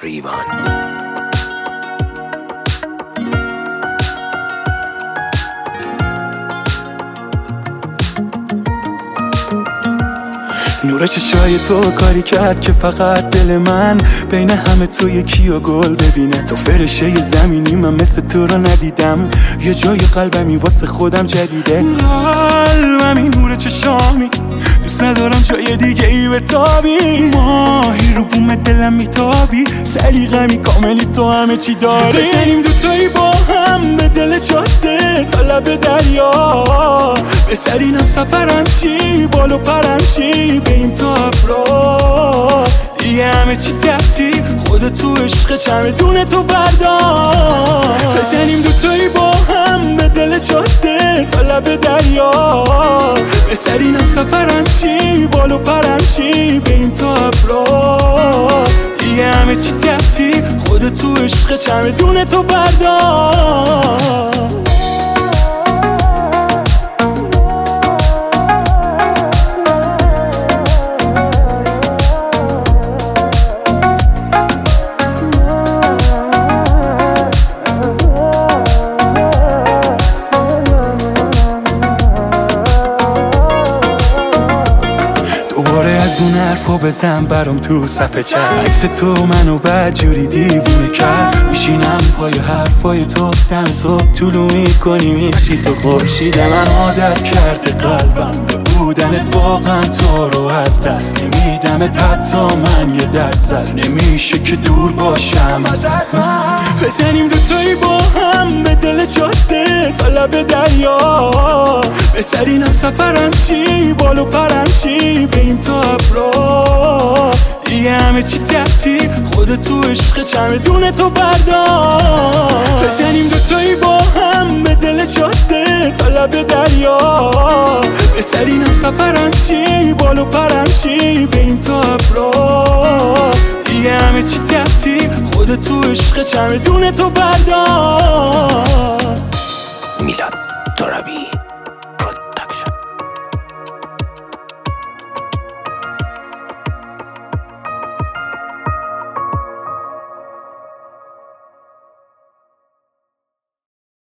ریوان. نور چشای تو کاری کرد که فقط دل من بین همه تو یکی و گل ببینه. تو فرشه زمینی، من مثل تو رو ندیدم. یه جای قلبمی واسه خودم جدیده. قلبمی نور چشامی، دوست ندارم جای دیگه ای بتابی. ماهی رو بوم دلم میتابی، سلیقه‌می کاملی، تو همه چی داری. بزنیم دوتایی با هم به دل جاده تا لب دریا. بهترینم سفرم چی، بالو پرم چی، بریم تا ابرا. دیگه همه چی تحتی، خودت تو عشق چمدون تو بردار. بزنیم دوتایی با هم به دل جاده تا لب دریا. بهترینم سفرم چی، بالو پرم چی، بریم تا ابرا. دیگه همه چی تحتی، خودت تو عشق چمدون تو بردار. دوباره از اون حرفا بزن برام تو صفحه چت. عکس تو منو بدجوری دیوونه کرد. میشینم پای حرفای تو، دم صبح طولو میکنی، میشی تو خورشید من. عادت کرده قلبم به بودنت، واقعا تو رو از دست نمیدمت. حتی من یه درصد نمیشه که دور باشم ازت. من بزنیم دوتایی با هم به دل جاده تا لب دریا. بهترینم سفرم چی، بالو پرم چی، بریم تا ابرا. دیگه همه چی تحتی، خودت تو عشق چمدون تو بردار. بزنیم دوتایی با هم به دل جاده تا لب دریا. بهترینم سفرم چی، بالو پرم چی، بریم تا ابرا. دیگه همه چی تحتی، خودت تو عشق چمدون تو بردار. میلاد ترابی.